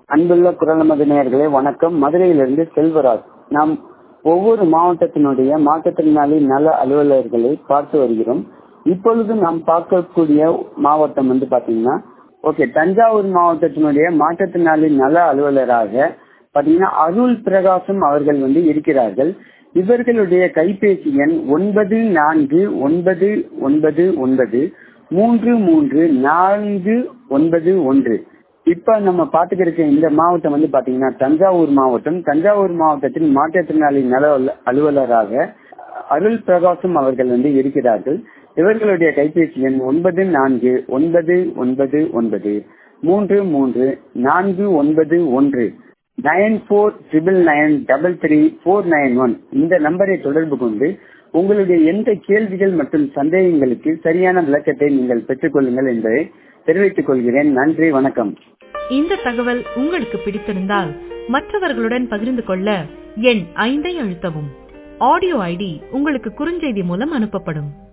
அன்புள்ள குரலமது நேயர்களே வணக்கம். மதுரையிலிருந்து செல்வராஜ். நாம் ஒவ்வொரு மாவட்டத்தினுடைய மாற்றுத்திறனாளி நல அலுவலர்களை பார்த்து வருகிறோம். இப்பொழுது நாம் பார்க்கக்கூடிய மாவட்டம் பாத்தீங்கன்னா தஞ்சாவூர் மாவட்டத்தினுடைய மாற்றுத்திறனாளி நல அலுவலராக பாத்தீங்கன்னா அருள் பிரகாசம் அவர்கள் இருக்கிறார்கள். இவர்களுடைய கைபேசி எண் 9499333491. இப்ப நம்ம பாத்துக்கிற இந்த மாவட்டம் பாத்தீங்கன்னா தஞ்சாவூர் மாவட்டம். தஞ்சாவூர் மாவட்டத்தில் மாற்றுத்திறனாளி நல அலுவலராக அருள் பிரகாசம் அவர்கள் இருக்கிறார்கள். இவர்களுடைய கைபேசி எண் 9499333491 9499333491. இந்த நம்பரை தொடர்பு கொண்டு உங்களுடைய எந்த கேள்விகள் மற்றும் சந்தேகங்களுக்கு சரியான விளக்கத்தை நீங்கள் பெற்றுக் கொள்ளுங்கள் என்பதை தெரிவித்துக் கொள்கிறேன். நன்றி, வணக்கம். இந்த தகவல் உங்களுக்கு பிடித்திருந்தால் மற்றவர்களுடன் பகிர்ந்து கொள்ள எண் 5 அழுத்தவும். ஆடியோ ஐடி உங்களுக்கு குறுஞ்செய்தி மூலம் அனுப்பப்படும்.